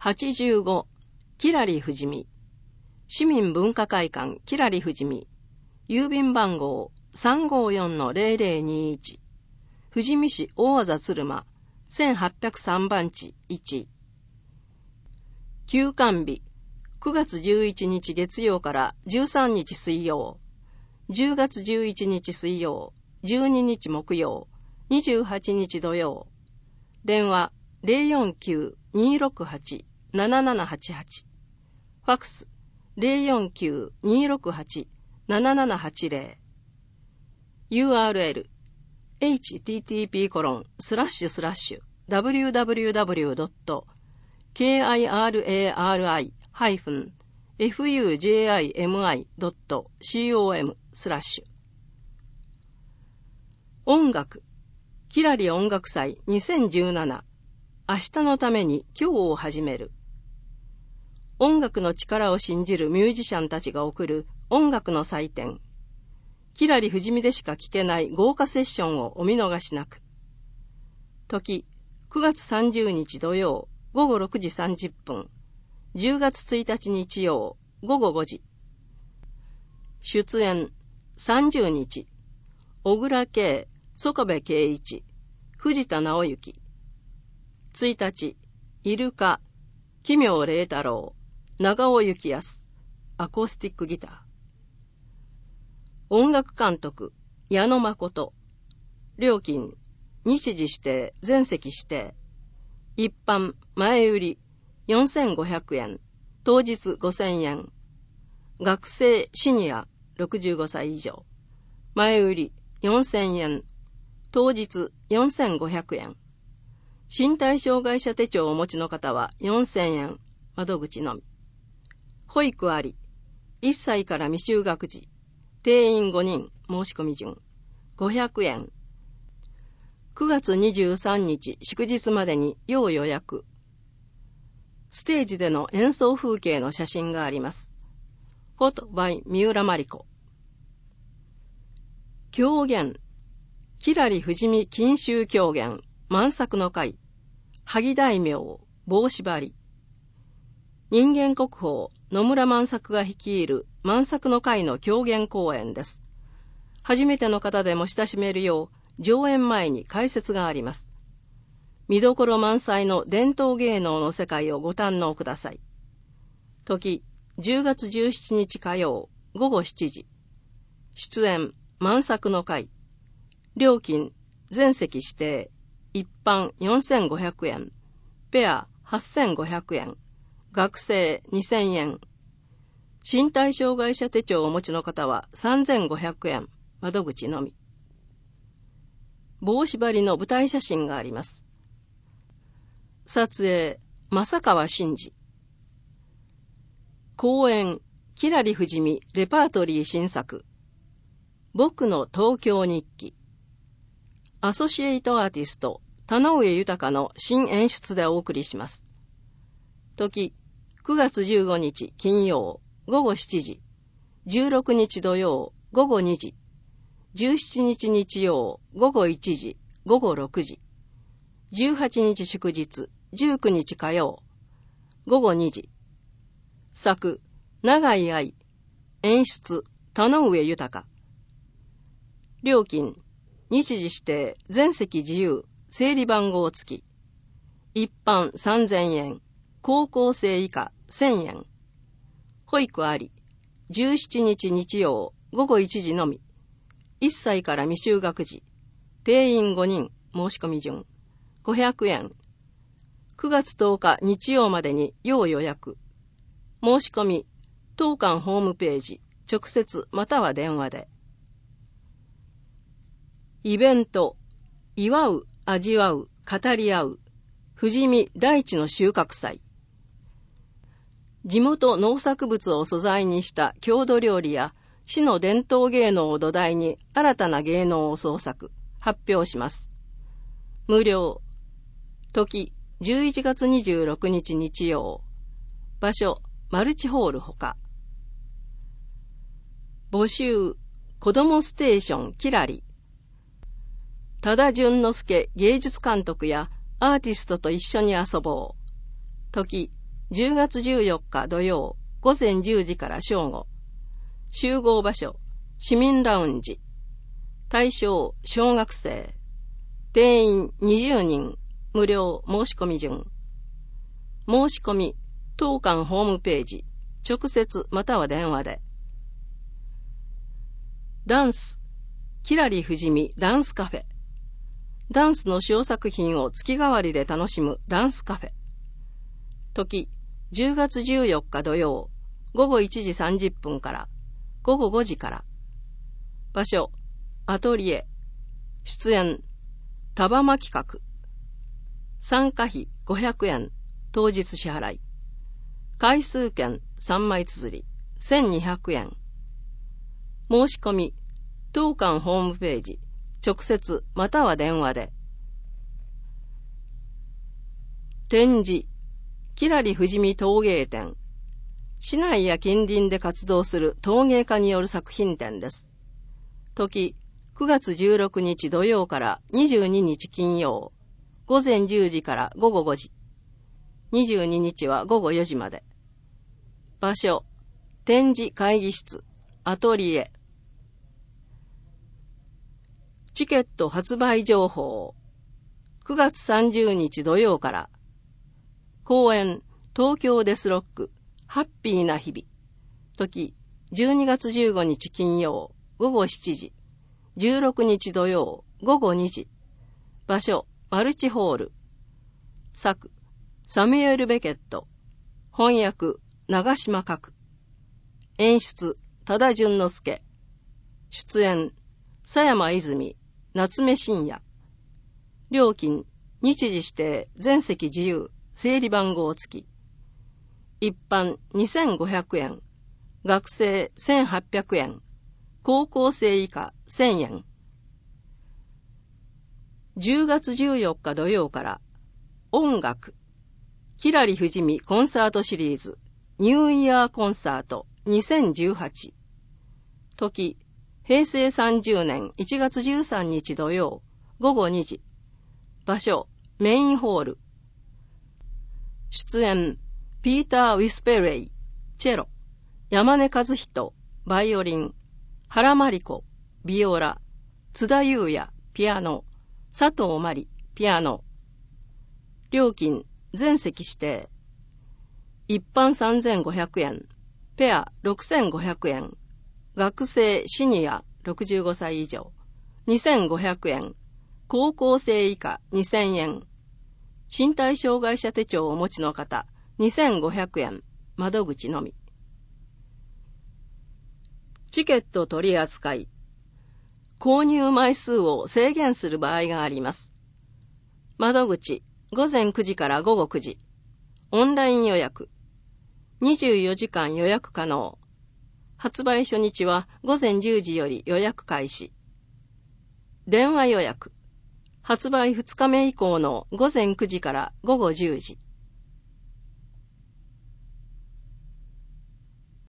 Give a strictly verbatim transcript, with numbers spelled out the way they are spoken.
はちじゅうご、キラリ富士見。市民文化会館キラリ富士見。郵便番号 さんごよんのゼロゼロにいち。富士見市大字鶴間せんはっぴゃくさんばんちいち。休館日くがつじゅういちにち月曜からじゅうさんにち水曜、じゅうがつじゅういちにち水曜、じゅうににち木曜、にじゅうはちにち土曜。電話 ゼロよんきゅう にーろくはち ななななはちはち。ファックス ゼロよんきゅう にーろくはち ななななはちゼロ。 ユーアールエル エイチティーティーピーコロンスラッシュスラッシュダブリューダブリューダブリュードットキラリハイフンフユージェーアイエムアイドットコムスラッシュ。音楽キラリ音楽祭にせんじゅうなな。明日のために今日を始める。音楽の力を信じるミュージシャンたちが送る音楽の祭典。キラリ富士見でしか聴けない豪華セッションをお見逃しなく。時くがつさんじゅうにち土曜ごごろくじさんじゅっぷん、じゅうがつついたち日曜ごごごじ。出演さんじゅうにち小倉圭、曽我部圭一、藤田直之。ついたちイルカ、奇妙麗太郎、長尾幸康、アコースティックギター。音楽監督矢野誠。料金日時指定、全席指定。一般前売りよんせんごひゃくえん、当日ごせんえん。学生シニアろくじゅうごさい以上、前売りよんせんえん、当日よんせんごひゃくえん。身体障害者手帳をお持ちの方はよんせんえん、窓口のみ。保育あり、いっさいから未就学児、定員ごにん、申し込み順ごひゃくえん。くがつにじゅうさんにち祝日までに要予約。ステージでの演奏風景の写真があります。フォトバイ三浦真理子。狂言キラリ富士見錦秋狂言満作の会、萩大名棒縛り。人間国宝野村万作が率いる満作の会の狂言公演です。初めての方でも親しめるよう上演前に解説があります。見どころ満載の伝統芸能の世界をご堪能ください。時じゅうがつじゅうしちにち火曜ごごしちじ。出演満作の会。料金全席指定。一般よんせんごひゃくえん、ペアはっせんごひゃくえん、学生にせんえん。身体障害者手帳をお持ちの方はさんぜんごひゃくえん、窓口のみ。棒縛りの舞台写真があります。撮影正川真二。公演キラリ富士見レパートリー新作僕の東京日記。アソシエイトアーティスト田上豊の新演出でお送りします。時くがつじゅうごにち金曜ごごしちじ、じゅうろくにち土曜ごごにじ、じゅうしちにち日曜ごごいちじ、ごごろくじ、じゅうはちにち祝日じゅうくにち火曜ごごにじ。作永井愛、演出田上豊。料金日時指定、全席自由、整理番号付き。一般さんぜんえん、高校生以下せんえん。保育あり、じゅうしちにち日曜ごごいちじのみ。いっさいから未就学児、定員ごにん、申し込み順ごひゃくえん。くがつとおか日曜までに要予約。申し込み当館ホームページ直接または電話で。イベント祝う、味わう、語り合う富士見大地の収穫祭。地元農作物を素材にした郷土料理や市の伝統芸能を土台に新たな芸能を創作、発表します。無料。時じゅういちがつにじゅうろくにち日曜。場所マルチホールほか。募集子どもステーションキラリ。多田淳之介芸術監督やアーティストと一緒に遊ぼう。時じゅうがつじゅうよっか土曜午前じゅうじから正午。集合場所、市民ラウンジ。対象、小学生。定員にじゅうにん、無料申し込み順。申し込み、当館ホームページ、直接または電話で。ダンス、キラリ富士見ダンスカフェ。ダンスの小作品を月替わりで楽しむダンスカフェ。時、じゅうがつじゅうよっか土曜、午後いちじさんじゅっぷんから午後ごじから。場所、アトリエ。出演、タバマ企画。参加費ごひゃくえん、当日支払い。回数券さんまい綴り、せんにひゃくえん。申し込み、当館ホームページ、直接または電話で。展示、キラリ富士見陶芸展。市内や近隣で活動する陶芸家による作品展です。時、くがつじゅうろくにち土曜からにじゅうににち金曜、午前じゅうじから午後ごじ。にじゅうににちは午後よじまで。場所、展示会議室、アトリエ。チケット発売情報。くがつさんじゅうにち土曜から。公演、東京デスロック、ハッピーな日々。時、じゅうにがつじゅうごにち金曜、午後しちじ。じゅうろくにち土曜、午後にじ。場所、マルチホール。作、サミュエル・ベケット。翻訳、長島角。演出、多田淳之介。出演、佐山泉、夏目真也。料金、日時指定、全席自由、整理番号付き。一般にせんごひゃくえん、学生せんはっぴゃくえん、高校生以下せんえん。じゅうがつじゅうよっか土曜から、音楽、キラリ富士見コンサートシリーズ、ニューイヤーコンサートにせんじゅうはち。時、へいせいさんじゅうねんいちがつじゅうさんにち土曜、午後にじ。場所、メインホール。出演、ピーター・ウィスペレイ、チェロ、山根和人、バイオリン、原真理子、ビオラ、津田裕也、ピアノ、佐藤真理、ピアノ。料金、全席指定。一般さんぜんごひゃくえん、ペアろくせんごひゃくえん、学生シニアろくじゅうごさい以上にせんごひゃくえん、高校生以下にせんえん。身体障害者手帳をお持ちの方にせんごひゃくえん、窓口のみ。チケット取り扱い。購入枚数を制限する場合があります。窓口、ごぜんくじから午後くじ。オンライン予約。にじゅうよじかん予約可能。発売初日はごぜんじゅうじより予約開始。電話予約。発売ふつかめ以降のごぜんくじから午後じゅうじ。